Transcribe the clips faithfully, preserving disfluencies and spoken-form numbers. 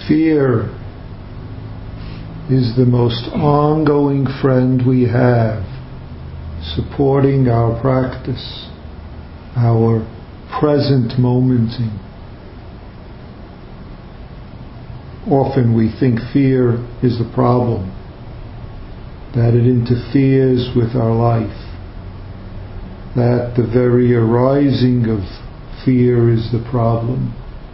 Fear is the most ongoing friend we have, supporting our practice, our present momenting. Often we think fear is the problem, that it interferes with our life, that the very arising of fear is the problem.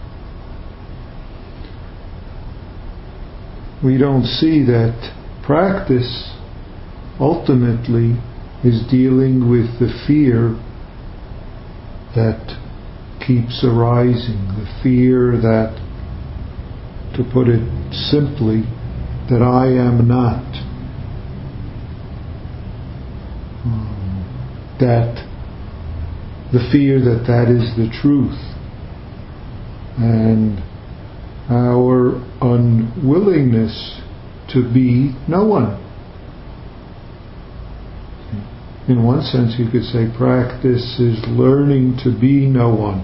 We don't see that practice ultimately is dealing with the fear that keeps arising, the fear that, to put it simply, that I am not, um, that the fear that that is the truth, and our unwillingness to be no one. In one sense, you could say practice is learning to be no one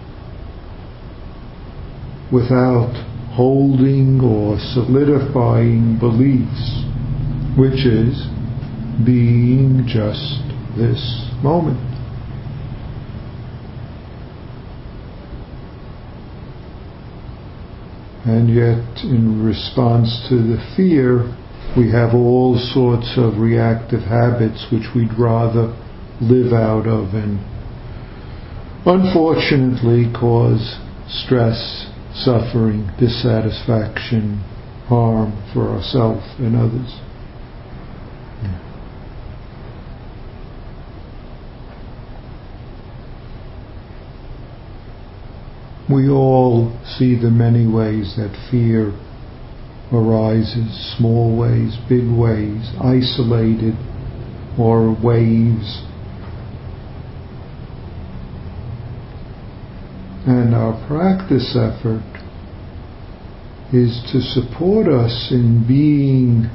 without holding or solidifying beliefs, which is being just this moment. And yet, in response to the fear, we have all sorts of reactive habits which we'd rather live out of and unfortunately cause stress, suffering, dissatisfaction, harm for ourselves and others. We all see the many ways that fear arises, small ways, big ways, isolated or waves. And our practice effort is to support us in being,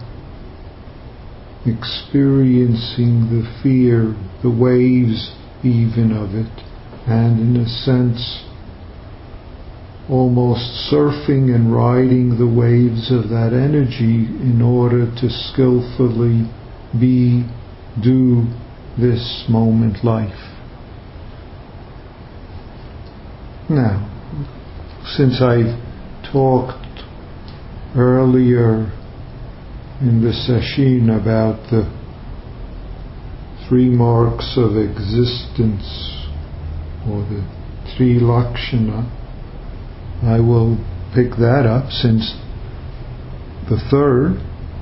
experiencing the fear, the waves even of it, and in a sense almost surfing and riding the waves of that energy in order to skillfully be, do this moment life. Now, since I talked earlier in the session about the three marks of existence, or the three lakshana, I will pick that up, since the third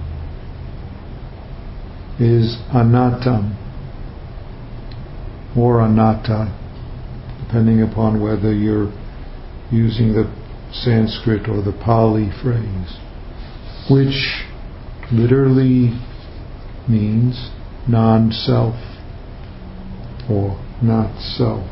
is anattam or anatta, depending upon whether you're using the Sanskrit or the Pali phrase, which literally means non-self or not self.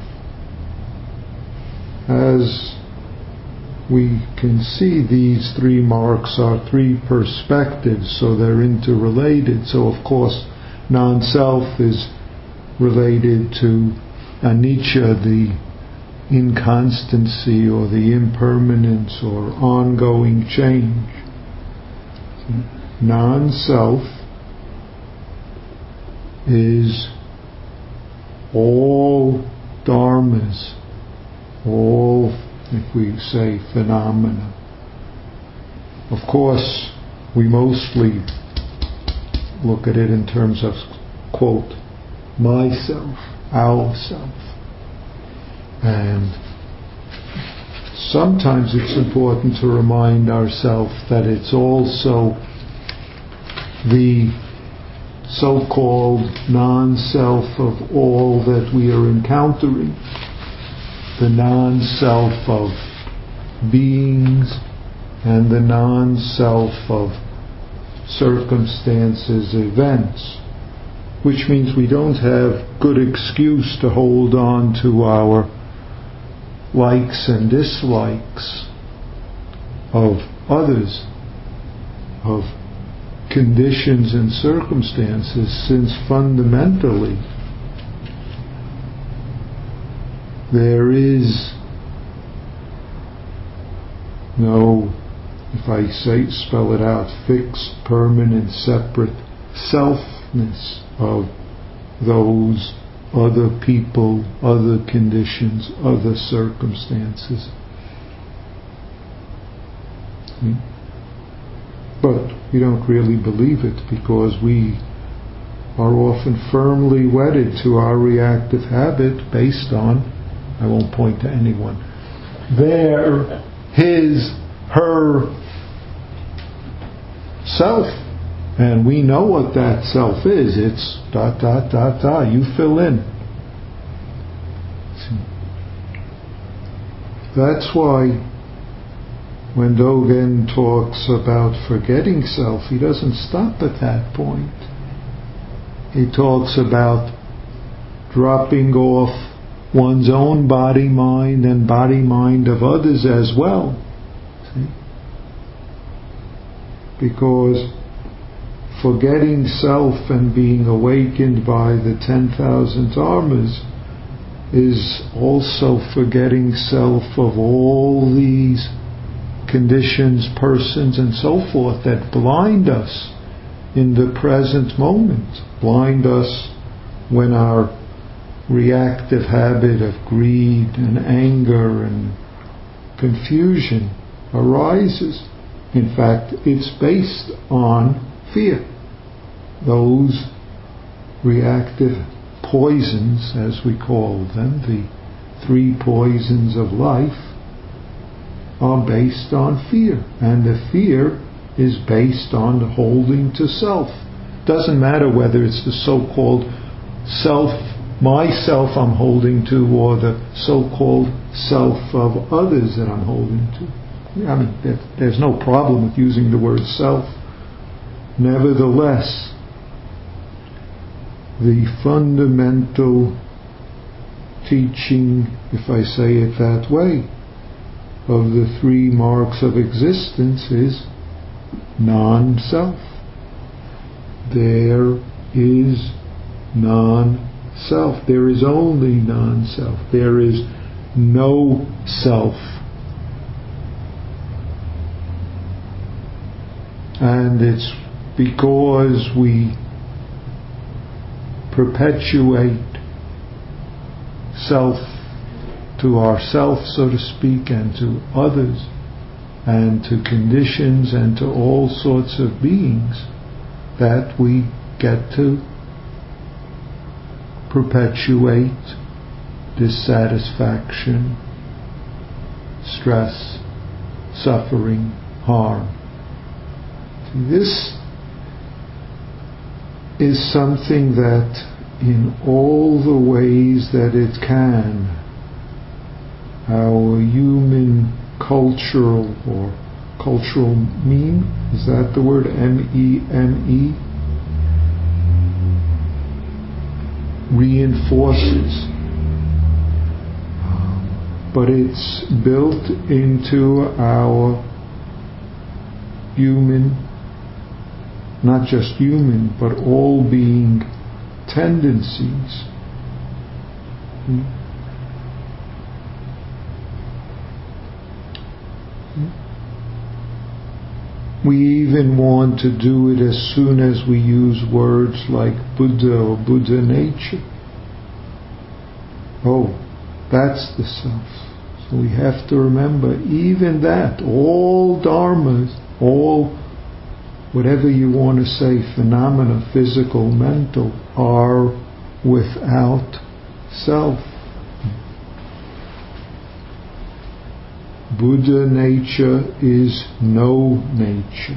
As we can see, these three marks are three perspectives, so they're interrelated. So of course non-self is related to anicca, the inconstancy or the impermanence or ongoing change. Non-self is all dharmas, all, if we say, phenomena. Of course, we mostly look at it in terms of, quote, myself, ourself. And sometimes it's important to remind ourselves that it's also the so-called non-self of all that we are encountering, the non-self of beings and the non-self of circumstances, events, which means we don't have good excuse to hold on to our likes and dislikes of others, of conditions and circumstances, since fundamentally there is no if I say, spell it out, fixed, permanent, separate selfness of those other people, other conditions, other circumstances. Hmm? But we don't really believe it because we are often firmly wedded to our reactive habit based on, I won't point to anyone, their, his, her self. And we know what that self is. It's dot, dot, dot, dot. You fill in. That's why when Dogen talks about forgetting self, he doesn't stop at that point. He talks about dropping off one's own body, mind, and body, mind of others as well. See? Because forgetting self and being awakened by the ten thousand dharmas is also forgetting self of all these conditions, persons, and so forth that blind us in the present moment, blind us when our reactive habit of greed and anger and confusion arises. In fact, it's based on fear. Those reactive poisons, as we call them, the three poisons of life, are based on fear. And the fear is based on the holding to self. Doesn't matter whether it's the so-called self, myself I'm holding to, or the so-called self of others that I'm holding to. I mean, there, there's no problem with using the word self. Nevertheless, the fundamental teaching, if I say it that way, of the three marks of existence is non-self. There is non-self. There is only non-self. There is no self. And it's because we perpetuate self to ourself, so to speak, and to others, and to conditions, and to all sorts of beings, that we get to perpetuate dissatisfaction, stress, suffering, harm. This is something that in all the ways that it can, our human cultural or cultural meme, is that the word, M E M E, reinforces. But it's built into our human, not just human, but all being tendencies. We even want to do it as soon as we use words like Buddha or Buddha nature. Oh, that's the self. So we have to remember even that, all dharmas, all whatever you want to say, phenomena, physical, mental, are without self. Buddha nature is no nature.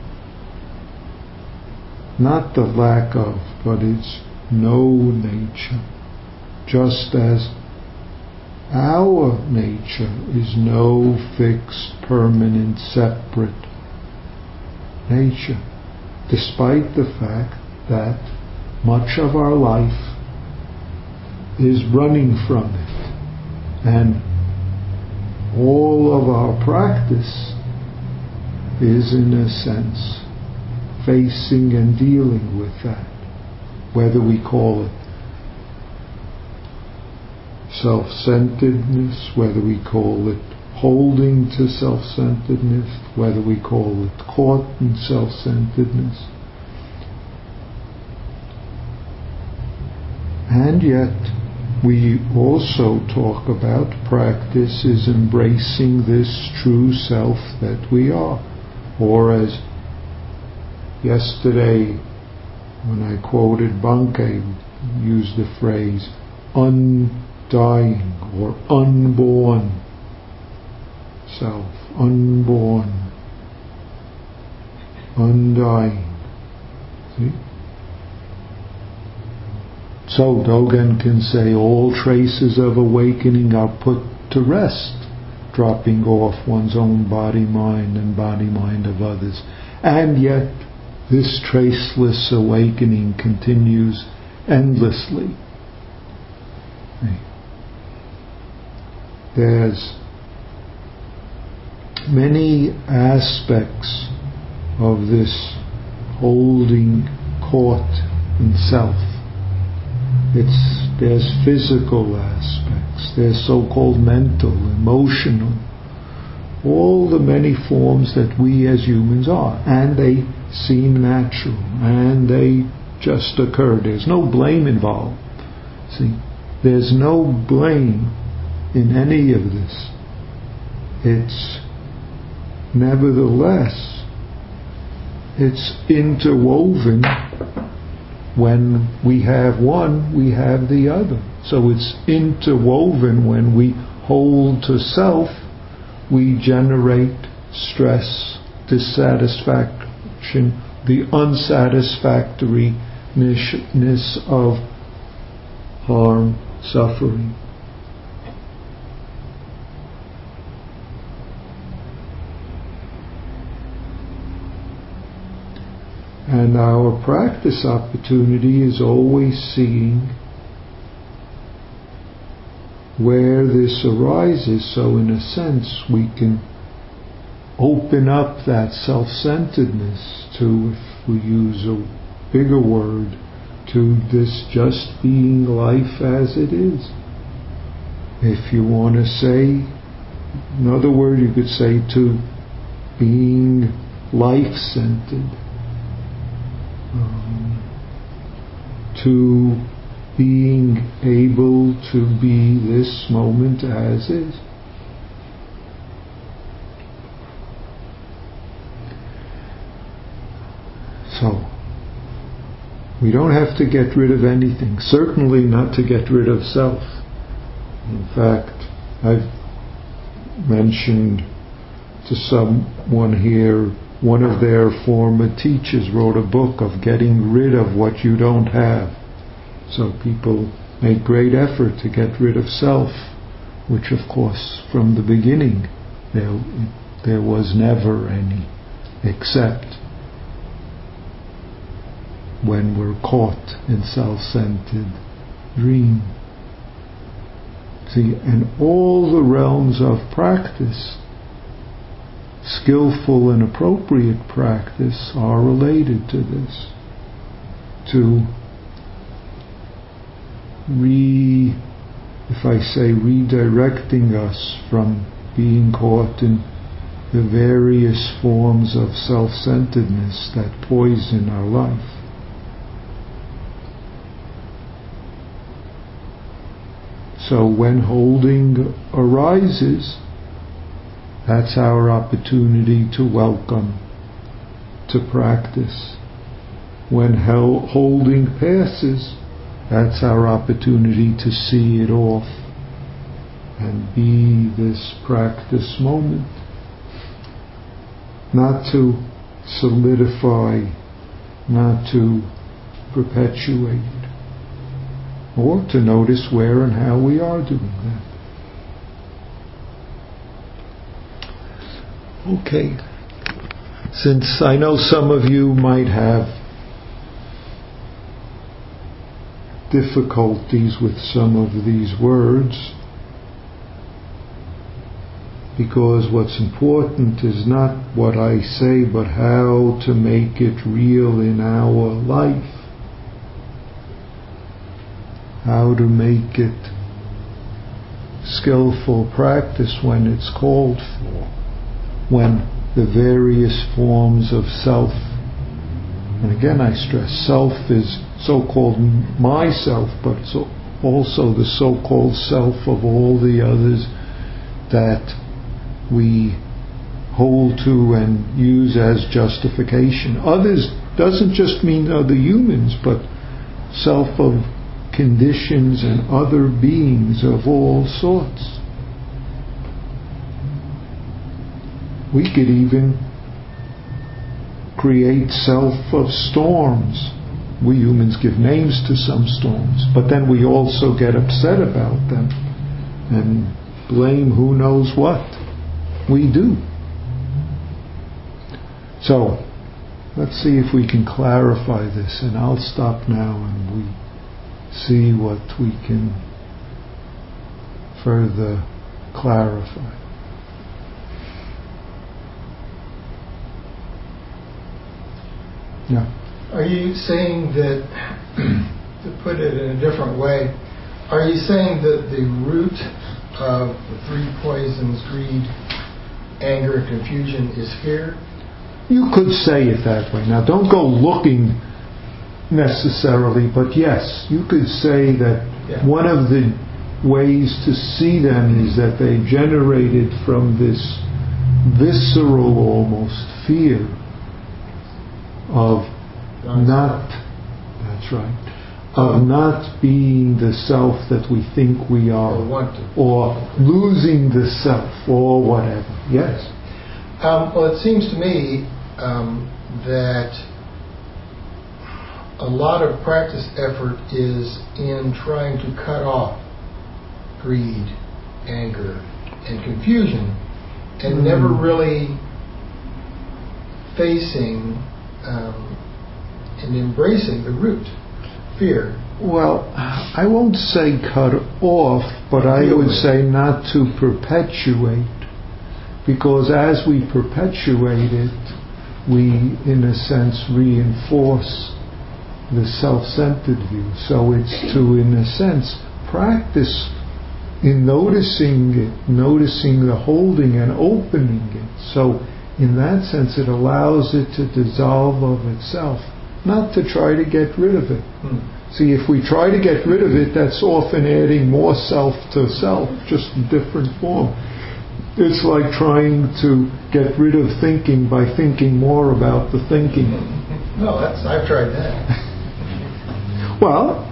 Not the lack of, but it's no nature. Just as our nature is no fixed, permanent, separate nature, despite the fact that much of our life is running from it, and all of our practice is, in a sense, facing and dealing with that, whether we call it self-centeredness, whether we call it holding to self-centeredness, whether we call it caught in self-centeredness. And yet, we also talk about practice is embracing this true self that we are. Or as yesterday, when I quoted Bankei, used the phrase undying or unborn self, unborn, undying. See? So Dogen can say all traces of awakening are put to rest, dropping off one's own body-mind and body-mind of others. And yet, this traceless awakening continues endlessly. There's many aspects of this holding caught in self. It's, there's physical aspects, there's so-called mental, emotional, all the many forms that we as humans are, and they seem natural, and they just occur. There's no blame involved. See, there's no blame in any of this. It's nevertheless, it's interwoven. When we have one, we have the other. So it's interwoven. When we hold to self, we generate stress, dissatisfaction, the unsatisfactoriness of harm, suffering. And our practice opportunity is always seeing where this arises, so in a sense we can open up that self-centeredness to, if we use a bigger word, to this just being life as it is. If you want to say, another word you could say, to being life-centered. Um, to being able to be this moment as is. So, we don't have to get rid of anything, certainly not to get rid of self. In fact, I've mentioned to someone here, one of their former teachers wrote a book of getting rid of what you don't have. So people make great effort to get rid of self, which of course from the beginning there, there was never any, except when we're caught in self-centered dream. See, and all the realms of practice, skillful and appropriate practice, are related to this. To re, if I say redirecting us from being caught in the various forms of self-centeredness that poison our life. So when holding arises, that's our opportunity to welcome, to practice. When hel- holding passes, that's our opportunity to see it off and be this practice moment. Not to solidify, not to perpetuate, or to notice where and how we are doing that. Okay, since I know some of you might have difficulties with some of these words, because what's important is not what I say, but how to make it real in our life. How to make it skillful practice when it's called for, when the various forms of self, and again I stress, self is so-called myself, but it's also the so-called self of all the others that we hold to and use as justification. Others doesn't just mean other humans, but self of conditions and other beings of all sorts. We could even create self of storms. We humans give names to some storms, but then we also get upset about them and blame who knows what. We do. So, let's see if we can clarify this, and I'll stop now and we see what we can further clarify. Yeah. Are you saying that, to put it in a different way, are you saying that the root of the three poisons, greed, anger, and confusion, is fear? You could say it that way. Now, don't go looking necessarily, but yes, you could say that yeah. One of the ways to see them is that they generated from this visceral, almost, fear of not, that's right, of not being the self that we think we are, or, want to. or losing the self, or whatever. Yes. Um, well, it seems to me um, that a lot of practice effort is in trying to cut off greed, anger, and confusion, and mm. never really facing um, and embracing the root, fear. Well, I won't say cut off, but I would say not to perpetuate, because as we perpetuate it, we, in a sense, reinforce the self-centered view. So it's to, in a sense, practice in noticing it, noticing the holding and opening it. So in that sense, it allows it to dissolve of itself, not to try to get rid of it. Hmm. See, if we try to get rid of it, that's often adding more self to self, just in different form. It's like trying to get rid of thinking by thinking more about the thinking. No, that's I've tried that. Well,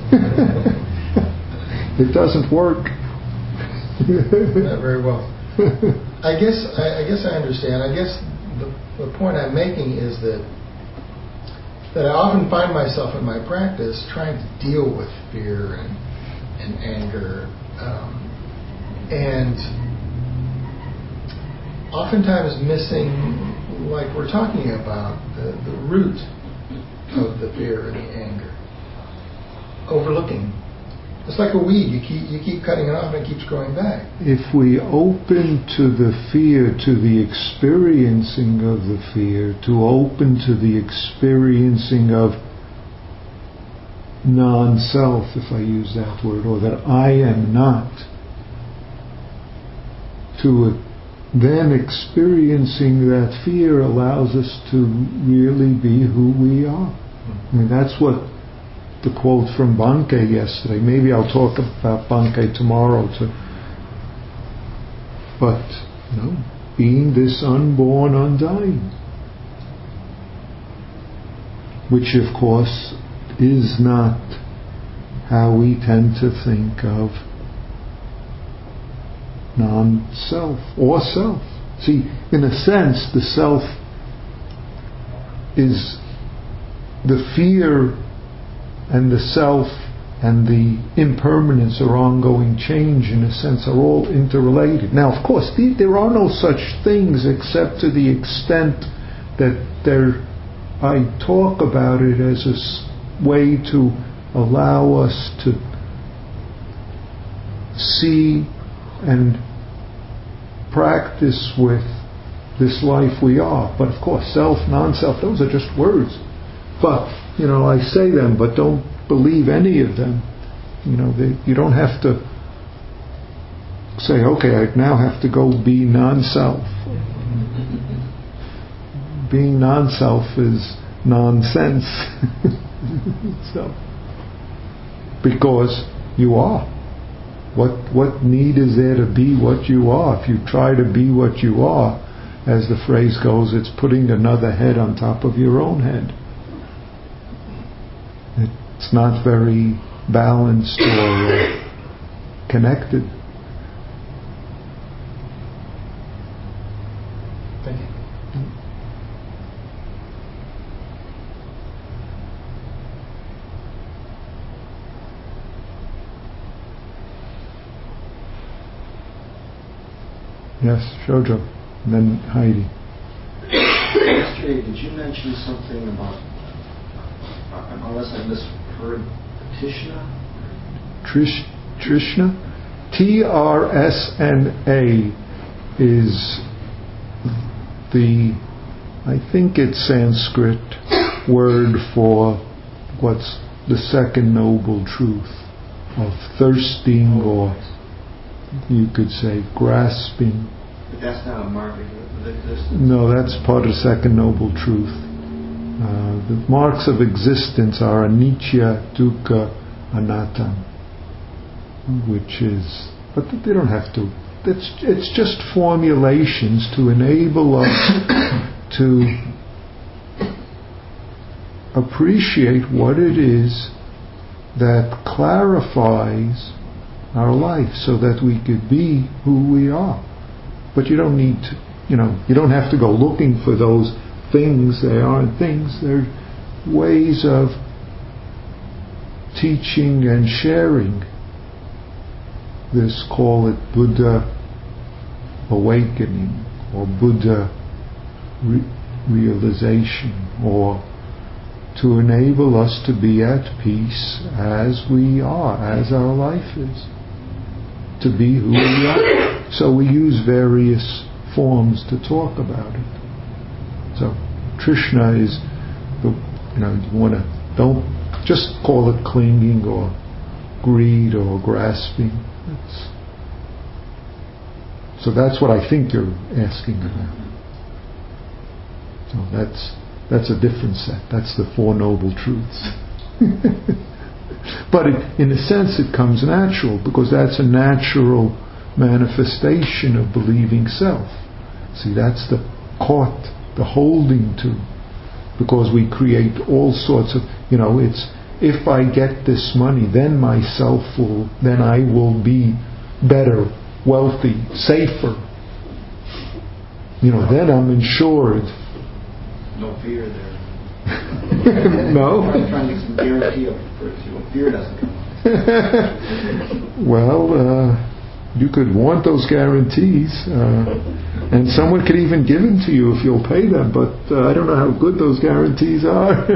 it doesn't work. Not very well. I guess I, I guess I understand. I guess the, the point I'm making is that that I often find myself in my practice trying to deal with fear and and anger, um, and oftentimes missing, like we're talking about, the, the root of the fear and the anger. Overlooking. It's like a weed. You keep you keep cutting it off and it keeps growing back. If we open to the fear, to the experiencing of the fear, to open to the experiencing of non-self, if I use that word, or that I am not, to then experiencing that fear allows us to really be who we are. I mean, that's what the quote from Bankei yesterday. Maybe I'll talk about Bankei tomorrow too. But, you know, being this unborn, undying, which of course is not how we tend to think of non-self or self. See, in a sense, the self is the fear, and the self and the impermanence or ongoing change, in a sense, are all interrelated. Now, of course, there are no such things except to the extent that there, I talk about it as a way to allow us to see and practice with this life we are. But of course, self, non-self, those are just words. But, you know, I say them, but don't believe any of them. You know, they, you don't have to say, okay, I now have to go be non-self. Being non-self is nonsense. So, because you are. What what need is there to be what you are? If you try to be what you are, as the phrase goes, it's putting another head on top of your own head. It's not very balanced or uh, connected. Thank you. Yes, Shoujo. And then Heidi. Yesterday, did you mention something about, uh, unless I misheard, Trishna? Trish, Trishna? T R S N A is the, I think it's Sanskrit word for what's the second noble truth of thirsting, or you could say grasping. But that's not a mark of existence? No, that's part of second noble truth. Uh, the marks of existence are anicca, dukkha, anatta, which is, but they don't have to. It's it's just formulations to enable us to appreciate what it is that clarifies our life, so that we could be who we are. But you don't need to, you know, you don't have to go looking for those things. They aren't things. They're ways of teaching and sharing this, call it Buddha awakening, or Buddha re- realization, or to enable us to be at peace as we are, as our life is, to be who we are. So we use various forms to talk about it. So Trishna is, the, you know, you want to, don't just call it clinging or greed or grasping. It's, so that's what I think you're asking about. So that's that's a different set. That's the Four Noble Truths. But it, in a sense, it comes natural, because that's a natural manifestation of believing self. See, that's the caught, the holding to, because we create all sorts of, you know, it's, if I get this money, then myself will, then I will be better, wealthy, safer. You know, then I'm insured. No fear there. No? I'm trying to get some guarantee of it, so fear doesn't come on. Well, uh, you could want those guarantees, uh, and someone could even give them to you if you'll pay them, but uh, I don't know how good those guarantees are.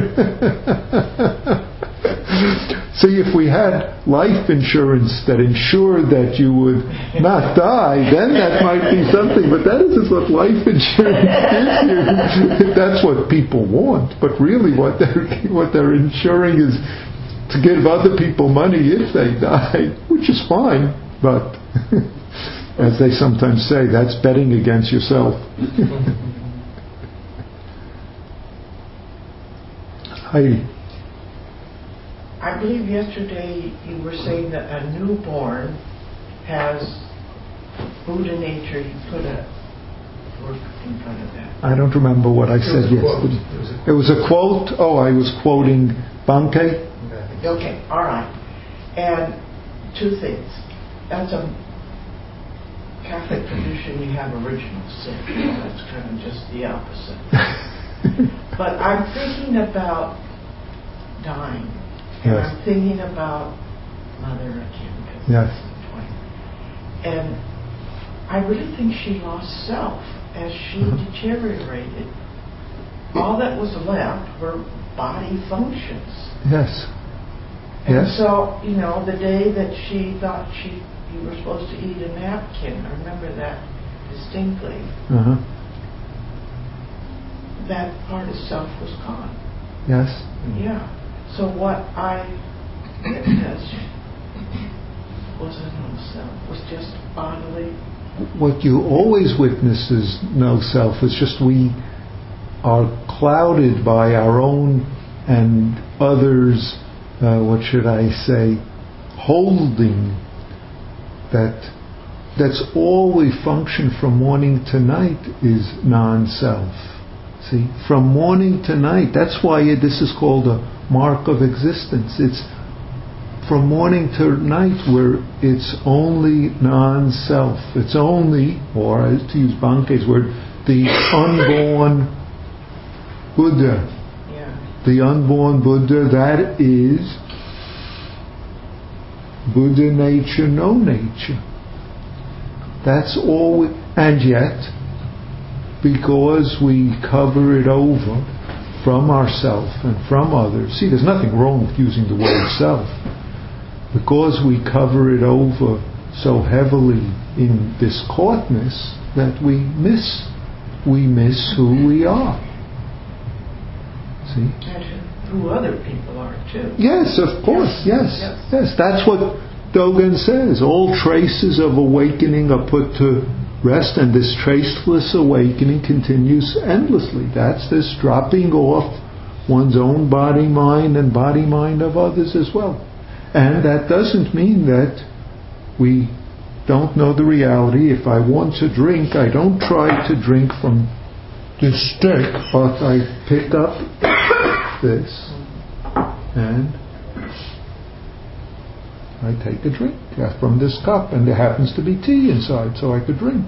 See, if we had life insurance that ensured that you would not die, then that might be something, but that isn't what life insurance gives you. That's what people want, but really what they're, what they're insuring is to give other people money if they die, which is fine, but as they sometimes say, that's betting against yourself. Heidi. I believe yesterday you were saying that a newborn has Buddha nature. You put a word in front of that. I don't remember what I said yesterday. It was a quote. Oh, I was quoting Bankei. Okay, all right. And two things. That's a Catholic tradition. We have original sin. That's kind of just the opposite. But I'm thinking about dying. And Yes. I'm thinking about Mother again, because Yes. that's the point. And I really think she lost self as she Uh-huh. deteriorated. All that was left were body functions. Yes. And Yes. so, you know, the day that she thought she you were supposed to eat a napkin, I remember that distinctly. Uh-huh. That part of self was gone. Yes. Yeah. So what I witnessed wasn't no self, was just bodily. What you always witness is no self. It's just we are clouded by our own and others, uh, what should I say, holding that. That's all we function from morning to night is non-self. See, from morning to night. That's why it, this is called a mark of existence. It's from morning to night where it's only non-self. It's only, or to use Banke's word, the unborn Buddha. Yeah. The unborn Buddha, that is Buddha nature, no nature. That's all we, and yet, because we cover it over from ourself and from others, see, there's nothing wrong with using the word self, because we cover it over so heavily in this caughtness that we miss, we miss who we are. See? And who other people are too. Yes, of course, yes, yes. yes. That's what Dogen says. All traces of awakening are put to rest, and this traceless awakening continues endlessly. That's this dropping off one's own body, mind, and body, mind of others as well. And that doesn't mean that we don't know the reality. If I want to drink, I don't try to drink from this stick, but I pick up this and I take a drink from this cup, and there happens to be tea inside, so I could drink.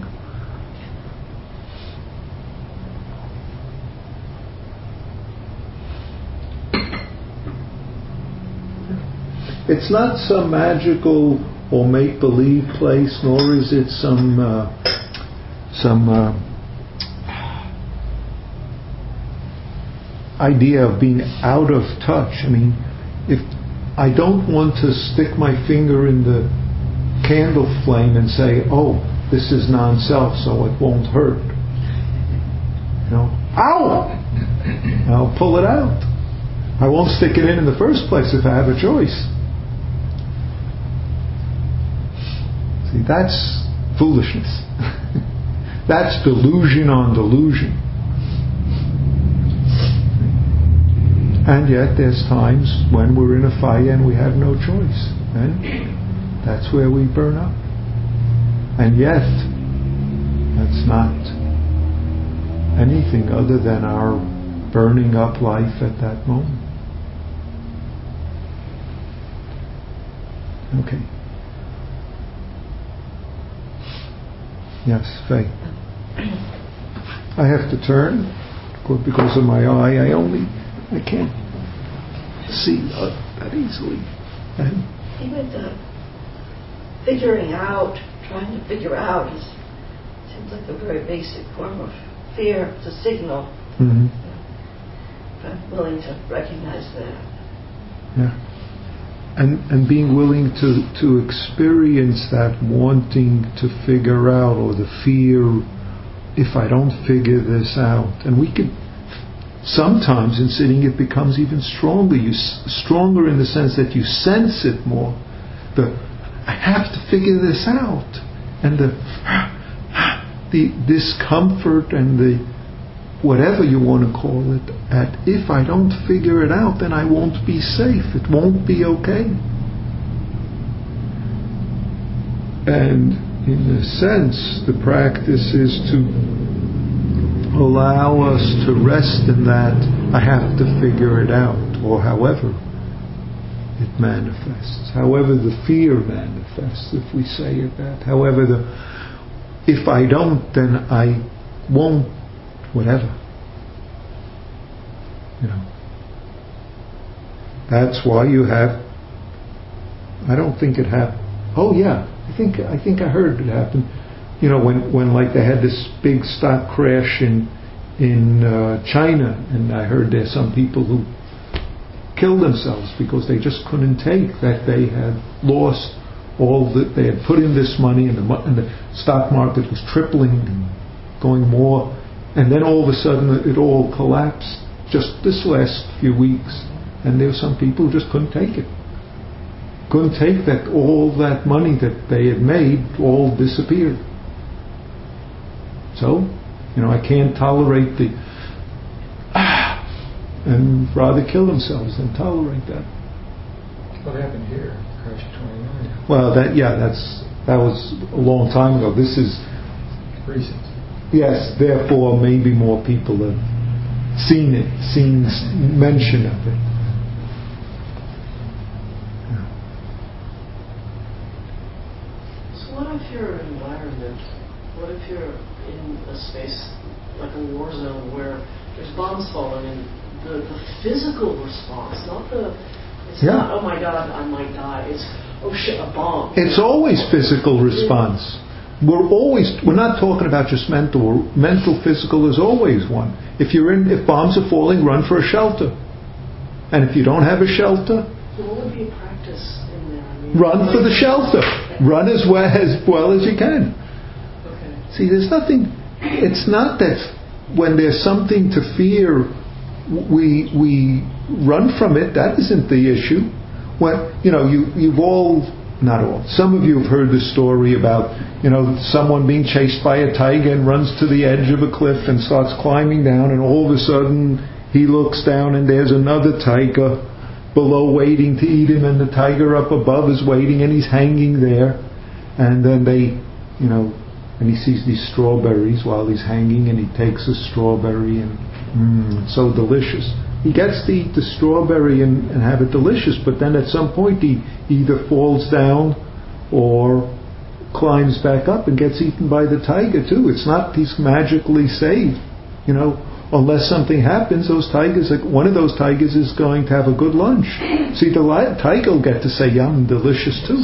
It's not some magical or make-believe place, nor is it some uh, some uh, idea of being out of touch. I mean, if I don't want to stick my finger in the candle flame and say, oh, this is non-self, so it won't hurt. You know, ow! I'll pull it out. I won't stick it in in the first place if I have a choice. See, that's foolishness. That's delusion on delusion. And yet there's times when we're in a fire and we have no choice. And that's where we burn up. And yet, that's not anything other than our burning up life at that moment. Okay. Yes, Faye. I have to turn because of my eye. I only, I can't see uh, that easily. And even the figuring out, trying to figure out, is seems like a very basic form of fear. It's a signal. Mm-hmm. I'm willing to recognize that. Yeah. And and being willing to, to experience that wanting to figure out, or the fear, if I don't figure this out. And we can, sometimes in sitting it becomes even stronger. You stronger in the sense that you sense it more. The I have to figure this out, and the the discomfort and the whatever you want to call it, at if I don't figure it out, then I won't be safe. It won't be okay. And in a sense, the practice is to allow us to rest in that I have to figure it out, or however it manifests, however the fear manifests, if we say it that, however the if I don't, then I won't, whatever. You know. That's why you have, I don't think it happened. Oh yeah, I think I think I heard it happen. You know, when, when like they had this big stock crash in in uh, China, and I heard there's some people who killed themselves because they just couldn't take that they had lost all that they had put in this money, and the, and the stock market was tripling and going more, and then all of a sudden it all collapsed just this last few weeks, and there were some people who just couldn't take it. couldn't take that all that money that they had made all disappeared. So, you know, I can't tolerate the ah, and rather kill themselves than tolerate that. What happened here? Crash twenty-nine. Well, that yeah, that's that was a long time ago. This is recent. Yes, therefore, maybe more people have seen it, seen mention of it. So, what if your environment? What if you're in a space like a war zone where there's bombs falling and the, the physical response, not the, it's Yeah. not, oh my God, I might die. It's, oh shit, a bomb. It's always physical response. We're always, we're not talking about just mental. Mental, physical is always one. If you're in, if bombs are falling, run for a shelter. And if you don't have a shelter, So what would be a practice in there? I mean, run for the shelter. Run as well as well as you can. Okay. See, there's nothing. It's not that when there's something to fear, we we run from it. That isn't the issue. When you know you you've all. Not all. Some of you have heard the story about, you know, someone being chased by a tiger and runs to the edge of a cliff and starts climbing down, and all of a sudden he looks down and there's another tiger below waiting to eat him, and the tiger up above is waiting and he's hanging there. And then they, you know, and he sees these strawberries while he's hanging, and he takes a strawberry and mmm, so delicious. He gets to eat the strawberry and, and have it delicious, but then at some point he either falls down or climbs back up and gets eaten by the tiger too. It's not he's magically saved, you know, unless something happens. Those tigers, one of those tigers is going to have a good lunch. See, the tiger will get to say, "Yum, delicious too."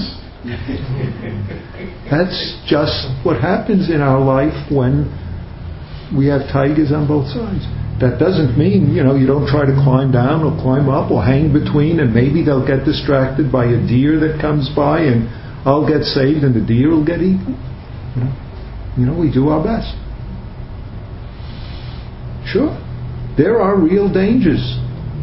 That's just what happens in our life when we have tigers on both sides. That doesn't mean, you know, you don't try to climb down or climb up or hang between, and maybe they'll get distracted by a deer that comes by and I'll get saved and the deer will get eaten. You know, you know we do our best. Sure, there are real dangers.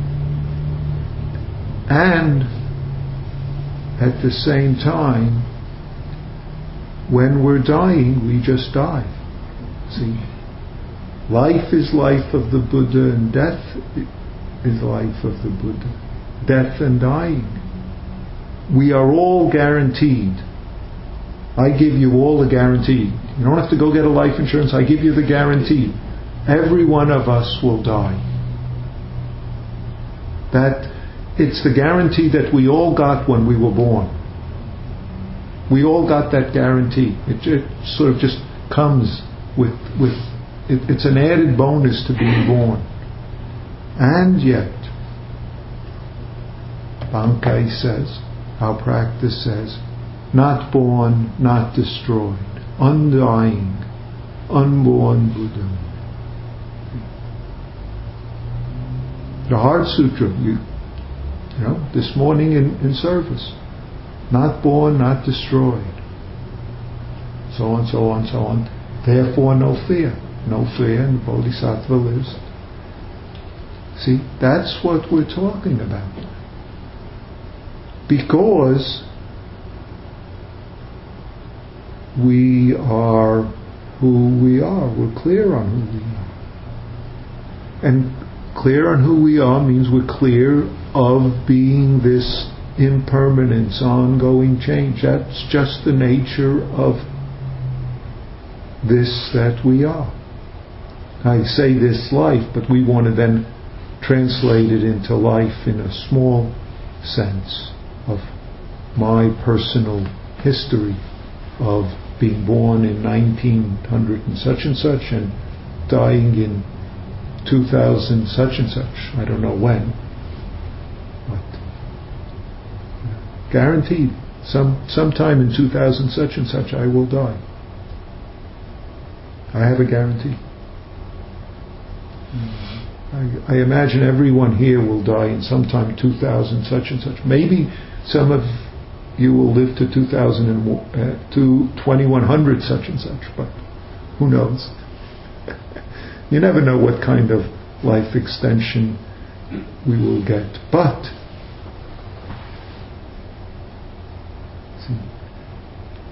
And at the same time, when we're dying, we just die. See? Life is life of the Buddha, and death is life of the Buddha. Death and dying. We are all guaranteed. I give you all the guarantee. You don't have to go get a life insurance. I give you the guarantee. Every one of us will die. That it's the guarantee that we all got when we were born. We all got that guarantee. It, it sort of just comes with with. It, it's an added bonus to being born. And yet, Bankei says, our practice says, not born, not destroyed, undying, unborn Buddha. The Heart Sutra, you, you know, this morning in, in service, not born, not destroyed, so on, so on, so on. Therefore, no fear. No fear, and the Bodhisattva lives. See, that's what we're talking about. Because we are who we are. We're clear on who we are. And clear on who we are means we're clear of being this impermanence, ongoing change. That's just the nature of this that we are. I say this life, but we want to then translate it into life in a small sense of my personal history of being born in nineteen hundred and such and such and dying in two thousand such and such. I don't know when, but guaranteed some sometime in two thousand such and such I will die. I have a guarantee. I, I imagine everyone here will die in sometime two thousand such and such. Maybe some of you will live to two thousand and uh, to twenty-one hundred such and such, but who knows? You never know what kind of life extension we will get. But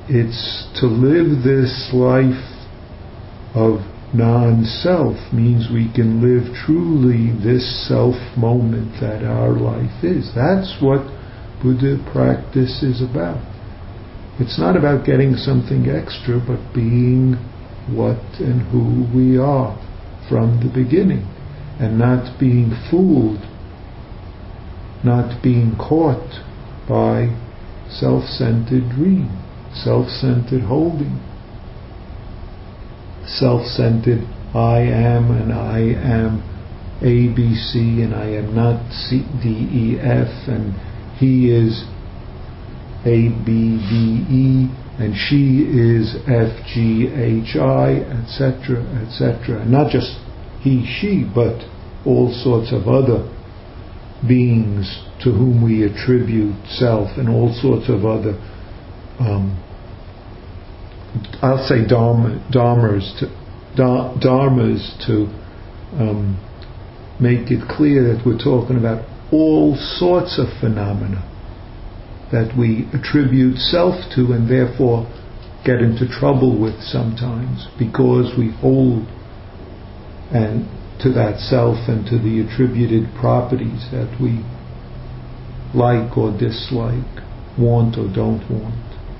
it's to live this life of non-self means we can live truly this self moment that our life is. That's what Buddha practice is about. It's not about getting something extra, but being what and who we are from the beginning, and not being fooled, not being caught by self-centered dream, self-centered holding, self-centered I am and I am A, B, C, and I am not C, D, E, F, and he is A, B, D, E, and she is F, G, H, I, et cetera, et cetera. Not just he, she, but all sorts of other beings to whom we attribute self, and all sorts of other, um, I'll say dharma, dharmas to, dharmas to um, make it clear that we're talking about all sorts of phenomena that we attribute self to and therefore get into trouble with sometimes, because we hold and to that self and to the attributed properties that we like or dislike, want or don't want.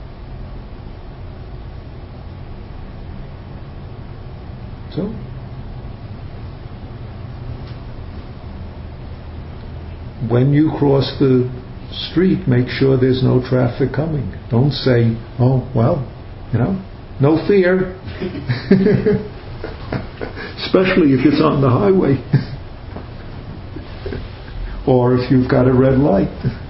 So, when you cross the street, make sure there's no traffic coming. Don't say, oh, well, you know, no fear. Especially if it's on the highway. Or if you've got a red light.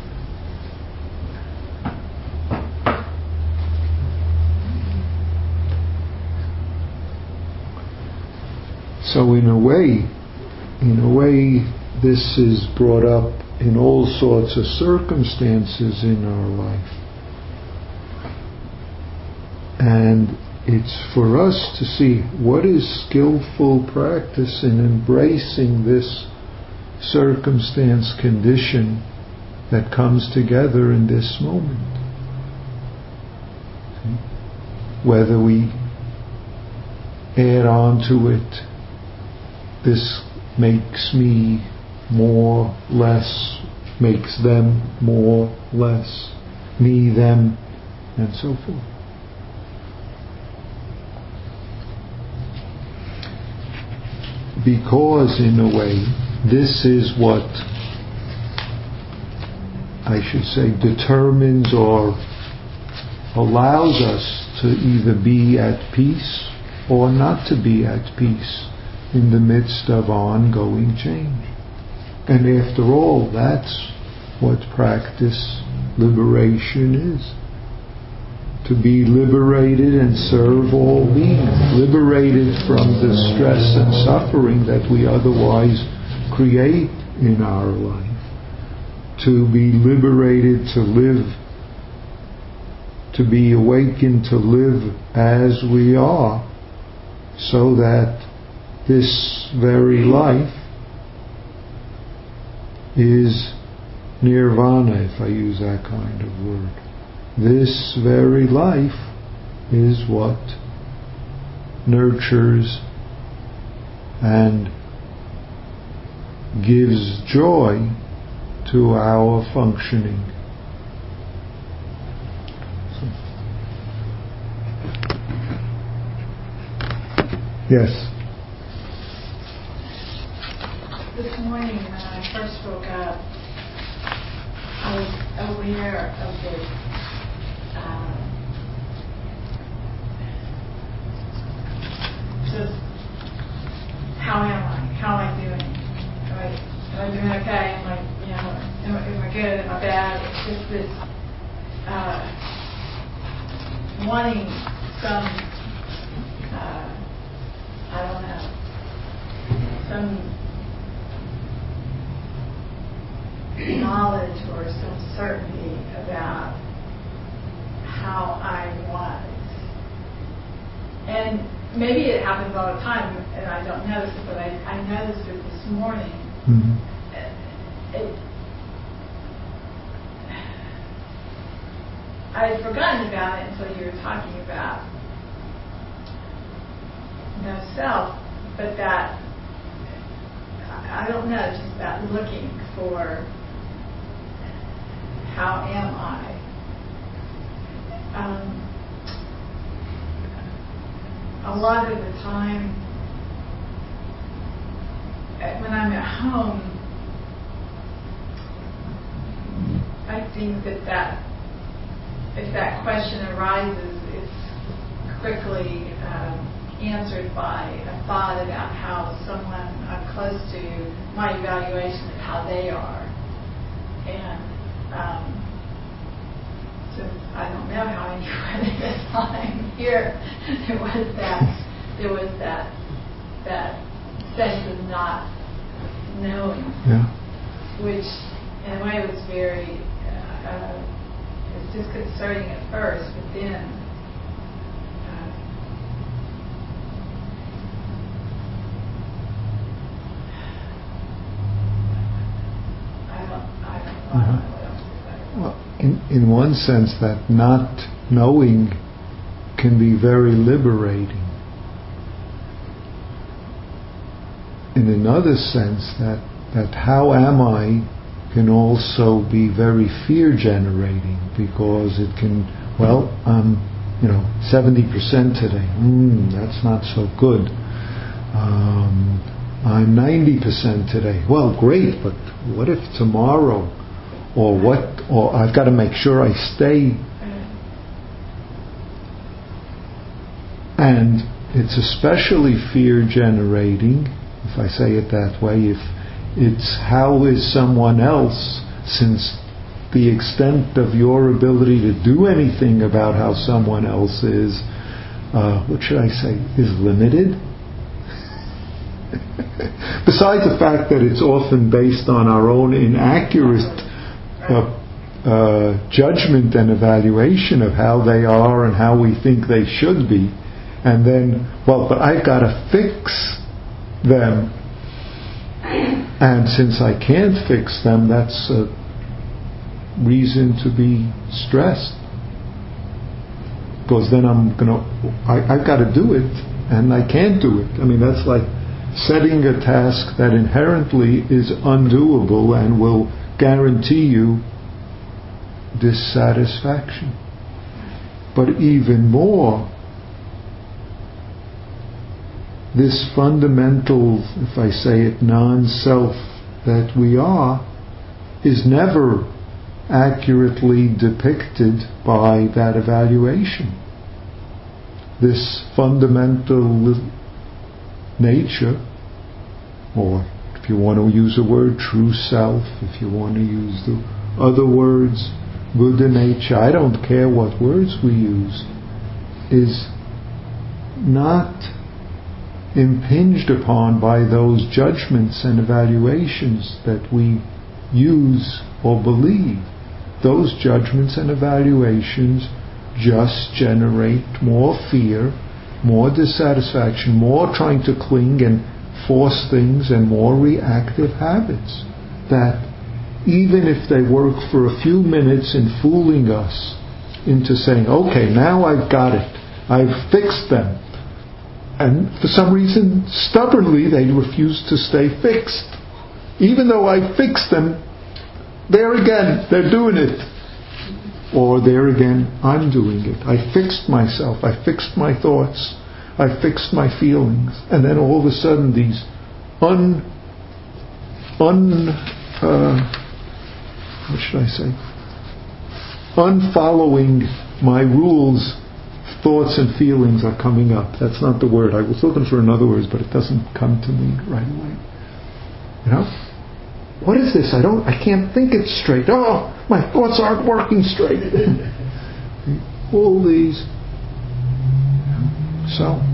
So in a way, in a way, this is brought up in all sorts of circumstances in our life. And it's for us to see what is skillful practice in embracing this circumstance condition that comes together in this moment. Whether we add on to it, this makes me more, less, makes them more, less, me, them, and so forth. Because, in a way, this is what I should say determines or allows us to either be at peace or not to be at peace in the midst of ongoing change. And after all, that's what practice liberation is. To be liberated and serve all beings, liberated from the stress and suffering that we otherwise create in our life. To be liberated to live, to be awakened to live as we are, so that this very life is nirvana, if I use that kind of word. This very life is what nurtures and gives joy to our functioning. Yes. This morning when I first woke up, I was aware of this um, just how am I? How am I doing? Am I, am I doing okay? Am I, you know, am I, am I good? Am I bad? It's just this uh, wanting some, uh, I don't know, some knowledge or some certainty about how I was. And maybe it happens all the time and I don't notice it, but I, I noticed it this morning. Mm-hmm. It, I I had forgotten about it until you were talking about no self, but that, I don't know, just that looking for how am I? Um, a lot of the time, when I'm at home, I think that, that if that question arises, it's quickly um, answered by a thought about how someone I'm close to, my evaluation of how they are. And um, since I don't know how anyone is I'm here, there was that there was that that sense of not knowing, yeah. which in a way was very uh, it was disconcerting at first, but then uh, I don't I don't, I don't know what else to say. Well, in in one sense, that not knowing can be very liberating. In another sense, that that how am I can also be very fear generating, because it can, well, I'm, you know, seventy percent today. Mm, that's not so good. Um, I'm ninety percent today. Well, great, but what if tomorrow? Or what? Or I've got to make sure I stay. And it's especially fear generating, if I say it that way, if it's how is someone else, since the extent of your ability to do anything about how someone else is, uh, what should I say, is limited. Besides the fact that it's often based on our own inaccurate uh, uh, judgment and evaluation of how they are and how we think they should be, and then, well, but I've got to fix them. And since I can't fix them, that's a reason to be stressed. Because then I'm gonna, I, I've got to do it, and I can't do it. I mean, that's like setting a task that inherently is undoable and will guarantee you dissatisfaction. But even more, this fundamental, if I say it, non-self that we are, is never accurately depicted by that evaluation. This fundamental nature, or if you want to use a word, true self, if you want to use the other words, Buddha nature, I don't care what words we use, is not impinged upon by those judgments and evaluations that we use or believe. Those judgments and evaluations just generate more fear, more dissatisfaction, more trying to cling and force things, and more reactive habits that, even if they work for a few minutes in fooling us into saying, okay, now I've got it, I've fixed them, and for some reason, stubbornly, they refuse to stay fixed. Even though I fixed them, there again, they're doing it. Or there again, I'm doing it. I fixed myself. I fixed my thoughts. I fixed my feelings. And then all of a sudden, these un... un... Uh, what should I say? Unfollowing my rules thoughts and feelings are coming up. That's not the word. I was looking for another word, but it doesn't come to me right away. You know? What is this? I don't, I can't think it straight. Oh, my thoughts aren't working straight. All these. So,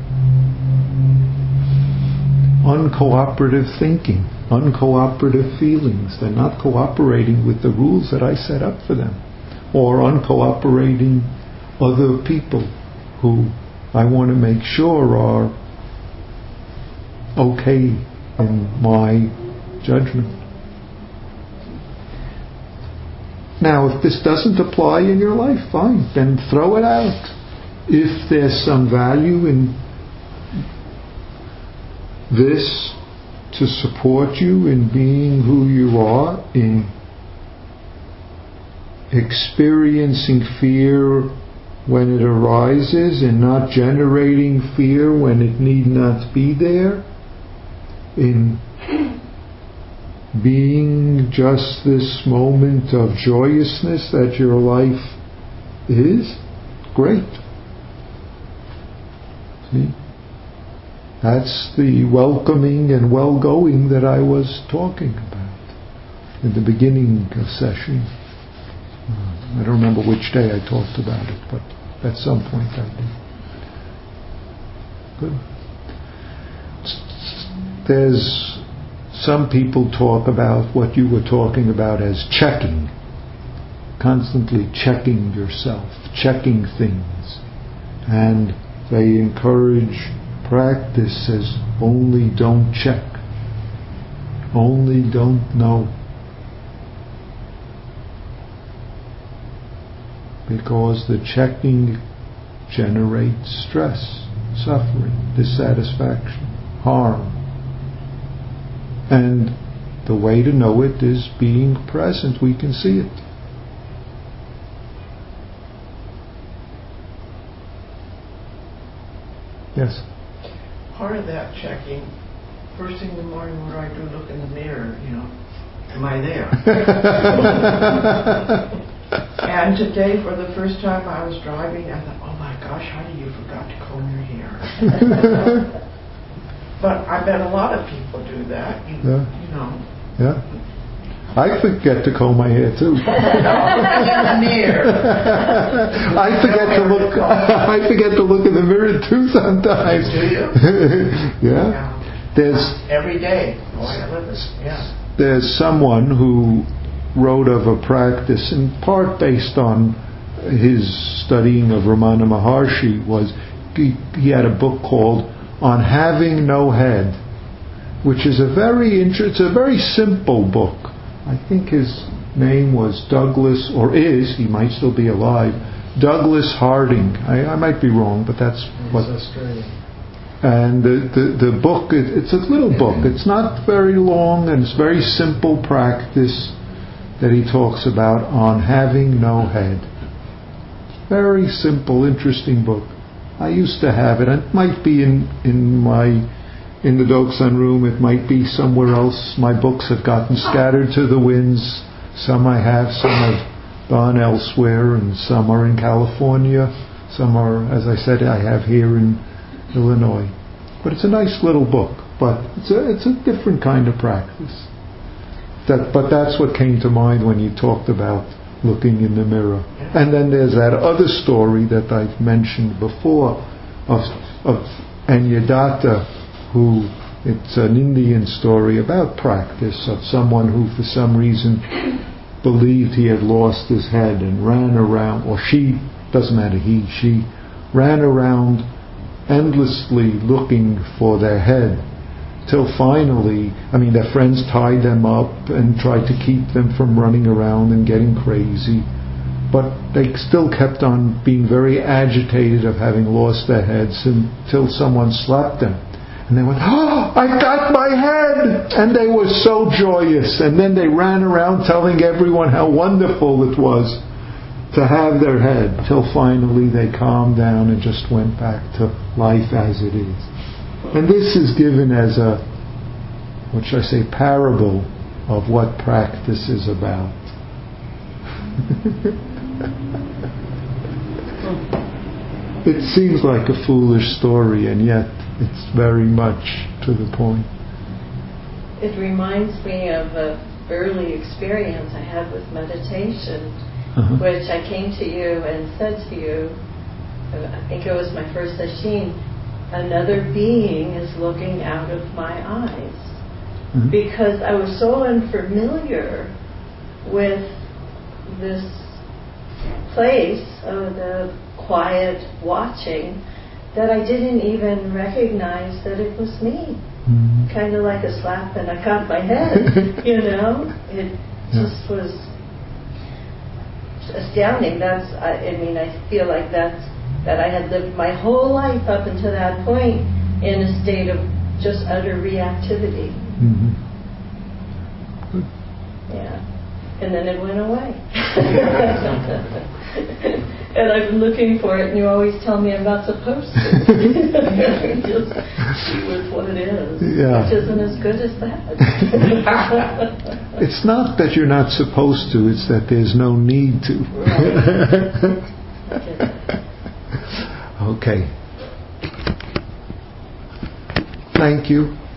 uncooperative thinking, uncooperative feelings. They're not cooperating with the rules that I set up for them. Or uncooperating other people who I want to make sure are okay in my judgment. Now, if this doesn't apply in your life, fine, then throw it out. If there's some value in this to support you in being who you are, in experiencing fear when it arises and not generating fear when it need not be there, in being just this moment of joyousness that your life is, great. See? That's the welcoming and well-going that I was talking about in the beginning of session. I don't remember which day I talked about it, but at some point I did. Good. There's some people talk about what you were talking about as checking, constantly checking yourself, checking things, and they encourage practice as only don't check, only don't know. Because the checking generates stress, suffering, dissatisfaction, harm. And the way to know it is being present. We can see it. Yes? Part of that checking, first thing in the morning, what do I do? Look in the mirror, you know, am I there? And today, for the first time I was driving, I thought, oh my gosh, honey, you forgot to comb your hair. But I bet a lot of people do that, you, yeah. you know. Yeah. I forget to comb my hair too. In the mirror. I forget to look. I forget to look in the mirror too sometimes. Do you? yeah. yeah. There's every day. Oh, I live it. Yeah. There's someone who wrote of a practice, in part based on his studying of Ramana Maharshi. Was he, he had a book called On Having No Head, which is a very interesting, it's a very simple book. I think his name was Douglas, or is, he might still be alive, Douglas Harding. I, I might be wrong, but that's He's what... Australian. And the, the, the book, it, it's a little book. It's not very long, and it's very simple practice that he talks about on having no head. Very simple, interesting book. I used to have it. It might be in, in my... in the Doksan room, it might be somewhere else. My books have gotten scattered to the winds. Some I have, some have gone elsewhere, and some are in California. Some are, as I said, I have here in Illinois. But it's a nice little book. But it's a, it's a different kind of practice. That, but that's what came to mind when you talked about looking in the mirror. And then there's that other story that I've mentioned before of, of Anyadatta, who, it's an Indian story about practice of someone who for some reason believed he had lost his head and ran around, or she, doesn't matter, he, she, ran around endlessly looking for their head, till finally, I mean, their friends tied them up and tried to keep them from running around and getting crazy, but they still kept on being very agitated of having lost their heads until someone slapped them. And they went, oh, I got my head! And they were so joyous. And then they ran around telling everyone how wonderful it was to have their head, till finally they calmed down and just went back to life as it is. And this is given as a, what should I say, parable of what practice is about. It seems like a foolish story, and yet it's very much to the point. It reminds me of an early experience I had with meditation, uh-huh. which I came to you and said to you, I think it was my first session, another being is looking out of my eyes. Uh-huh. Because I was so unfamiliar with this place, of the quiet watching, that I didn't even recognize that it was me. Mm-hmm. Kind of like a slap and I caught my head, you know? It just yeah. was... astounding. That's, I, I mean, I feel like that's, that I had lived my whole life up until that point in a state of just utter reactivity. Mm-hmm. Yeah. And then it went away. And I've been looking for it, and you always tell me I'm not supposed to. Just see with what it is. Yeah. Which isn't as good as that. It's not that you're not supposed to, it's that there's no need to. Right. Okay. Thank you.